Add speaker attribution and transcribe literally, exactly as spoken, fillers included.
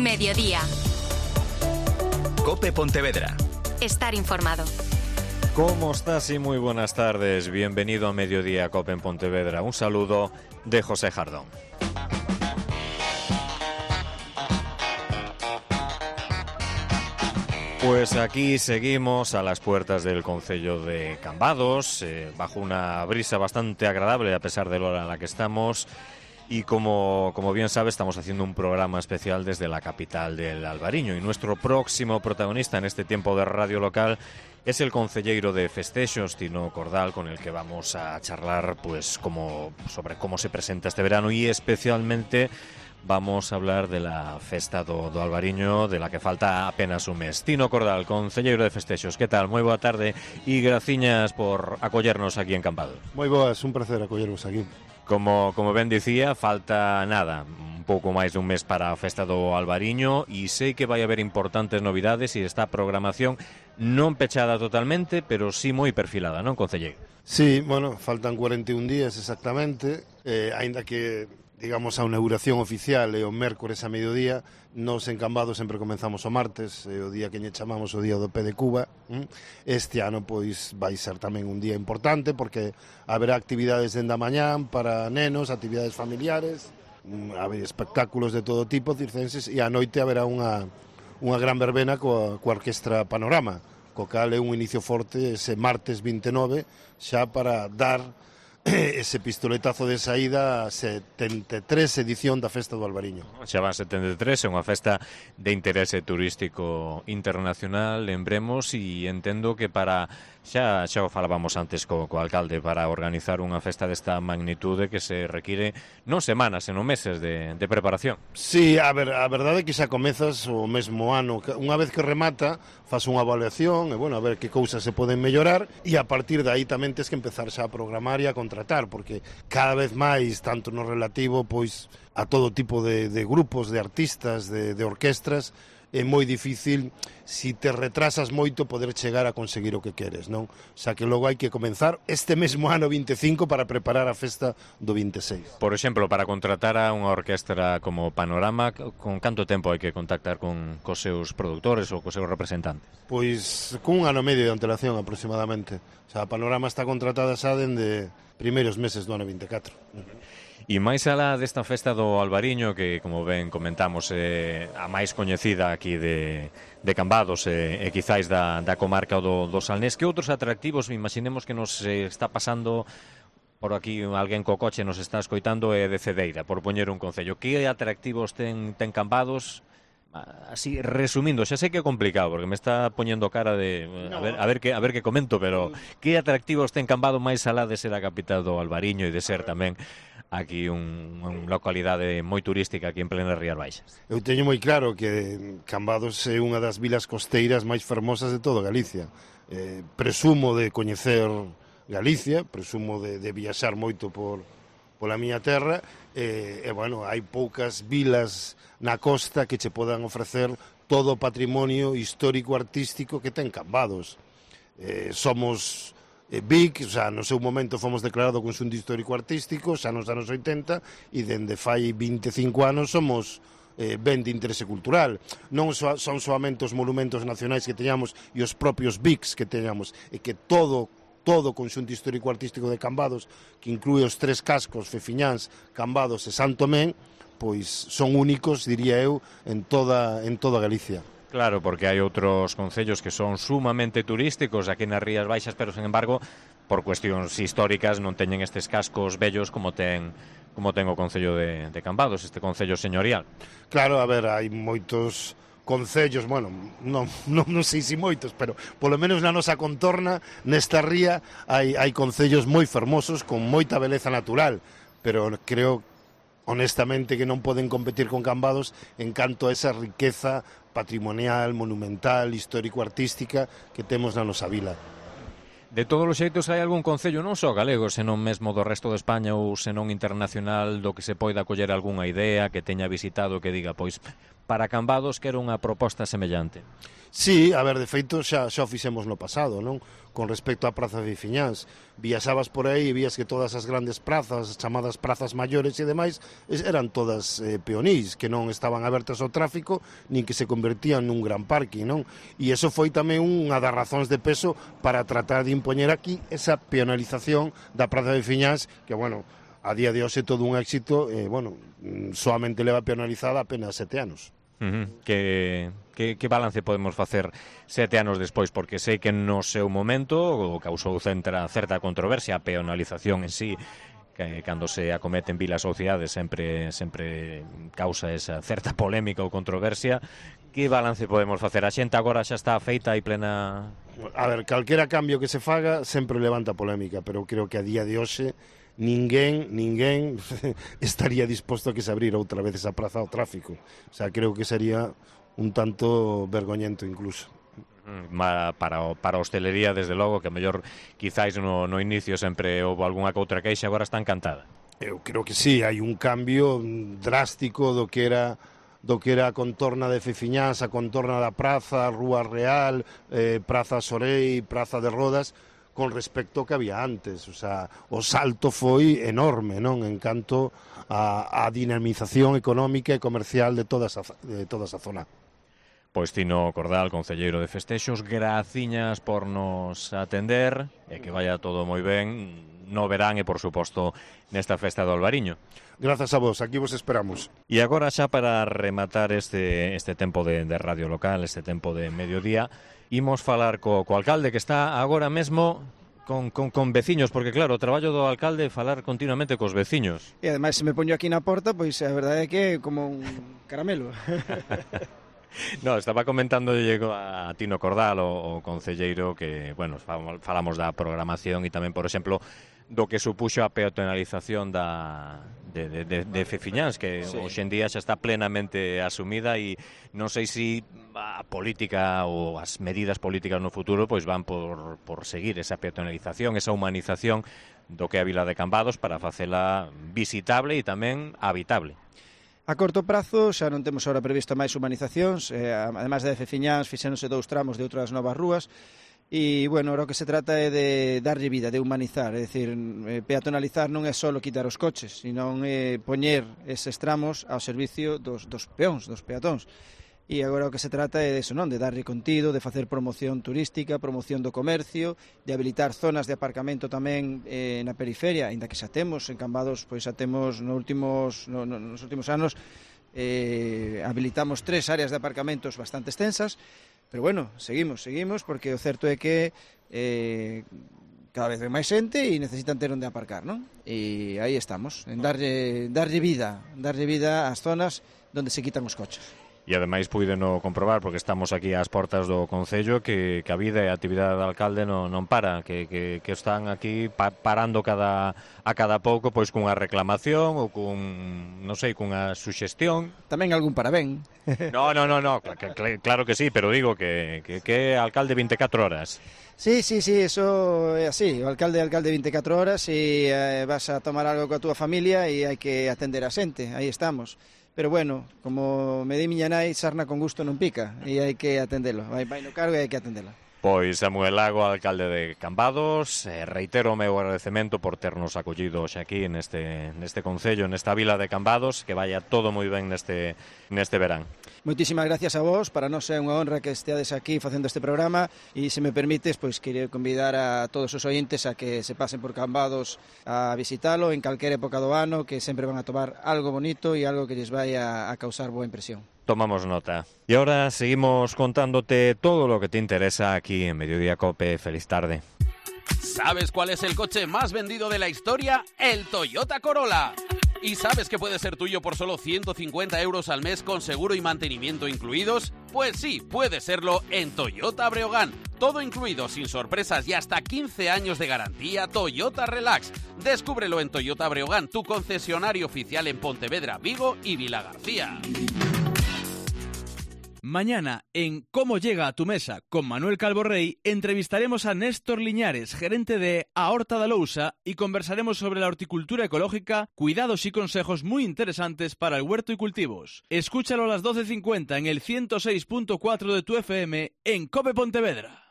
Speaker 1: Mediodía.
Speaker 2: COPE Pontevedra.
Speaker 1: Estar informado.
Speaker 3: ¿Cómo estás? Y muy buenas tardes. Bienvenido a Mediodía COPE en Pontevedra. Un saludo de José Jardón. Pues aquí seguimos a las puertas del concello de Cambados, eh, bajo una brisa bastante agradable a pesar de la hora en la que estamos. Y como, como bien sabe, estamos haciendo un programa especial desde la capital del Albariño. Y nuestro próximo protagonista en este tiempo de radio local es el concelleiro de festexos, Tino Cordal, con el que vamos a charlar pues como, sobre cómo se presenta este verano y especialmente vamos a hablar de la festa do, do Albariño, de la que falta apenas un mes. Tino Cordal, concelleiro de festexos, que tal? Moi boa tarde e graciñas por acollernos aquí en Cambados.
Speaker 4: Moi boas, un placer acollernos aquí.
Speaker 3: Como, como ben dicía, falta nada, un pouco máis dun mes para a festa do Albariño e sei que vai haber importantes novidades e esta programación non pechada totalmente, pero sí moi perfilada, non, concelleiro?
Speaker 4: Sí, bueno, faltan cuarenta e un días exactamente, eh, aínda que digamos, a inauguración oficial é o mércores a mediodía. Nos en Cambados sempre comenzamos o martes, é o día que lle chamamos o día do pé de Cuba. Este ano pois vai ser tamén un día importante porque haberá actividades dende a mañán para nenos, actividades familiares, haber espectáculos de todo tipo circenses e a noite haberá unha, unha gran verbena coa, coa Orquestra Panorama, co cal é un inicio forte ese martes vinte e nove xa para dar ese pistoletazo de saída a setenta e tres edición da Festa do Albariño.
Speaker 3: Xa van setenta e tres, é unha festa de interese turístico internacional, lembremos, e entendo que para, xa, xa o falábamos antes co, co alcalde, para organizar unha festa desta magnitude que se require non semanas, senón meses de, de preparación.
Speaker 4: Sí, a, ver, a verdade é que xa comezas o mesmo ano, unha vez que remata, faz unha evaluación, e bueno, a ver que cousas se poden mellorar, e a partir de aí tamén tes que empezar xa a programar e a contratar, porque cada vez máis, tanto no relativo pois a todo tipo de, de grupos, de artistas, de, de orquestras, é moi difícil, si te retrasas moito, poder chegar a conseguir o que queres, non? O sea que logo hai que comenzar este mesmo ano vinte e cinco para preparar a festa do vinte e seis.
Speaker 3: Por exemplo, para contratar a unha orquestra como Panorama, con canto tempo hai que contactar con cos seus produtores ou cos seus representantes?
Speaker 4: Pois con un ano e medio de antelación aproximadamente. O sea, a Panorama está contratada xa dende primeiros meses do ano vinte e catro.
Speaker 3: E máis alá desta festa do Albariño, que, como ben comentamos, é a máis coñecida aquí de, de Cambados e, e quizáis da, da comarca do, do Salnés, que outros atractivos, imaginemos que nos eh, está pasando por aquí alguén co coche nos está escoitando e de Cedeira, por poñer un concello. Que atractivos ten, ten Cambados? Así, resumindo, xa sei que é complicado porque me está poñendo cara de a ver, a ver que a ver que comento, pero que atractivos ten Cambados máis alá de ser a capital do Albariño e de ser tamén aquí un, unha localidade moi turística aquí en plena Rías Baixas?
Speaker 4: Eu teño moi claro que Cambados é unha das vilas costeiras máis fermosas de toda Galicia. Eh, presumo de coñecer Galicia, presumo de, de viaxar moito por pola miña terra, e, e bueno, hai poucas vilas na costa que che podan ofrecer todo o patrimonio histórico-artístico que ten Cambados. Eh, somos eh, Vic, o sea, no seu momento fomos declarado conxunto histórico-artístico, xa nos anos oitenta, e dende fai vinte e cinco anos somos eh, ben de interese cultural. Non so, son soamente os monumentos nacionais que teñamos e os propios Vics que teñamos, e que todo todo o conxunto histórico-artístico de Cambados, que inclúe os tres cascos, Fefiñáns, Cambados e Santo Tomé, pois son únicos, diría eu, en toda, en toda Galicia.
Speaker 3: Claro, porque hai outros concellos que son sumamente turísticos aquí nas Rías Baixas, pero, sen embargo, por cuestións históricas non teñen estes cascos bellos como ten como ten o concello de, de Cambados, este concello señorial.
Speaker 4: Claro, a ver, hai moitos concellos, bueno, non, non, non sei se moitos, pero polo menos na nosa contorna, nesta ría, hai, hai concellos moi fermosos, con moita beleza natural, pero creo, honestamente, que non poden competir con Cambados en canto a esa riqueza patrimonial, monumental, histórico-artística que temos na nosa vila.
Speaker 3: De todos os xeitos, hai algún concello non só galego, senón mesmo do resto de España ou senón internacional do que se poida coller algunha idea que teña visitado que diga, pois, para Cambados que era unha proposta semellante.
Speaker 4: Sí, a ver, de feito xa, xa o fixemos no pasado, non? Con respecto á praza de Fiñáns, viaxabas por aí e vías que todas as grandes prazas, chamadas prazas maiores e demais, eran todas eh, peonís, que non estaban abertas ao tráfico, nin que se convertían nun gran parque, non? E iso foi tamén unha das razóns de peso para tratar de impoñer aquí esa peonalización da praza de Fiñáns, que, bueno, a día de hoxe todo un éxito, eh, bueno, soamente leva peonalizada apenas sete anos.
Speaker 3: Uh-huh. Que, que, que balance podemos facer sete anos despois? Porque sei que no seu momento causou centra, certa controversia a peonalización en sí, que cando se acomete en vilas ou cidades sempre, sempre causa esa certa polémica ou controversia. Que balance podemos facer? A xente agora xa está feita e plena...
Speaker 4: A ver, calquera cambio que se faga sempre levanta polémica, pero creo que a día de hoxe ninguén, ninguén estaría disposto a que se abrira outra vez esa praza ao tráfico. O sea, creo que sería un tanto vergoñento incluso.
Speaker 3: Para, para a hostelería, desde logo, que mellor quizáis no, no inicio sempre houve algunha coutra queixa, agora está encantada.
Speaker 4: Eu creo que sí, hai un cambio drástico do que era do que era a contorna de Fiñáns, a contorna da praza, Rúa Real, eh, Praza Sorei, Praza de Rodas, con respecto ao que había antes. O sea, o salto foi enorme, non? En canto a, a dinamización económica e comercial de toda esa, de toda esa zona.
Speaker 3: Pois Tino Cordal, concelleiro de Festexos, graciñas por nos atender e que vaya todo moi ben no verán e, por suposto, nesta festa do Albariño.
Speaker 4: Grazas a vos, aquí vos esperamos.
Speaker 3: E agora xa para rematar este, este tempo de, de radio local, este tempo de mediodía, imos falar co, co alcalde que está agora mesmo con, con, con veciños, porque claro, o traballo do alcalde é falar continuamente cos veciños.
Speaker 1: E ademais se me poño aquí na porta, pois a verdade é que é como un caramelo.
Speaker 3: No, estaba comentando a Tino Cordal, o, o concelleiro, que, bueno, falamos da programación e tamén, por exemplo, do que supuxo a peatonalización da, de, de, de, de Fiñáns, que sí, hoxe en día xa está plenamente asumida e non sei se a política ou as medidas políticas no futuro pois van por, por seguir esa peatonalización, esa humanización do que é a vila de Cambados para facela visitable e tamén habitable.
Speaker 1: A corto prazo xa non temos ahora previsto máis humanizacións, eh, ademais de Fiñáns fixéronse dous tramos de outras novas rúas, e, bueno, ahora o que se trata é de darlle vida, de humanizar, é dicir, peatonalizar non é só quitar os coches, sino é poñer eses tramos ao servicio dos, dos peóns, dos peatóns. E agora o que se trata é de eso, non? De darlle contido, de facer promoción turística, promoción do comercio, de habilitar zonas de aparcamento tamén eh, na periferia, ainda que xa temos, en Cambados, pois xa temos no últimos, no, no, nos últimos anos eh, habilitamos tres áreas de aparcamentos bastante extensas, pero bueno, seguimos, seguimos, porque o certo é que eh, cada vez ven máis xente e necesitan ter onde aparcar, non? E aí estamos, en darlle, darlle vida, darlle vida ás zonas onde se quitan os coches.
Speaker 3: E ademais puideno comprobar, porque estamos aquí ás portas do Concello, que, que a vida e a actividade do alcalde non, non para, que, que, que están aquí pa, parando cada, a cada pouco pois cunha reclamación ou cun, non sei, cunha suxestión.
Speaker 1: Tamén algún parabén.
Speaker 3: No, no, no, no, claro que sí, pero digo que, que, que é alcalde vinte e catro horas.
Speaker 1: Sí, sí, sí, eso é así, o alcalde é alcalde vinte e catro horas e eh, vas a tomar algo coa túa familia e hai que atender a xente, aí estamos. Pero bueno, como me di miña nai, sarna con gusto non pica e hai que atendelo, vai, vai no cargo e hai que atendelo.
Speaker 3: Pois Samuel Lago, alcalde de Cambados, eh, reitero o meu agradecemento por ternos acollido hoxe aquí neste, neste concello, nesta vila de Cambados, que vaya todo moi ben neste, neste verán.
Speaker 1: Moitísimas gracias a vos, para nós é unha honra que esteades aquí facendo este programa e, se me permites, pois quería convidar a todos os ointes a que se pasen por Cambados a visitalo en calquera época do ano, que sempre van a tomar algo bonito e algo que lles vai a, a causar boa impresión.
Speaker 3: Tomamos nota. Y ahora seguimos contándote todo lo que te interesa aquí en Mediodía Cope. Feliz tarde.
Speaker 2: ¿Sabes cuál es el coche más vendido de la historia? El Toyota Corolla. ¿Y sabes que puede ser tuyo por solo ciento cincuenta euros al mes con seguro y mantenimiento incluidos? Pues sí, puede serlo en Toyota Breogán. Todo incluido, sin sorpresas y hasta quince años de garantía. Toyota Relax. Descúbrelo en Toyota Breogán, tu concesionario oficial en Pontevedra, Vigo y Vilagarcía.
Speaker 5: Mañana, en Cómo llega a tu mesa con Manuel Calvo Rey, entrevistaremos a Néstor Liñares, gerente de A Horta da Lousa, y conversaremos sobre la horticultura ecológica, cuidados y consejos muy interesantes para el huerto y cultivos. Escúchalo a las doce cincuenta en el ciento seis punto cuatro de tu F M en COPE Pontevedra.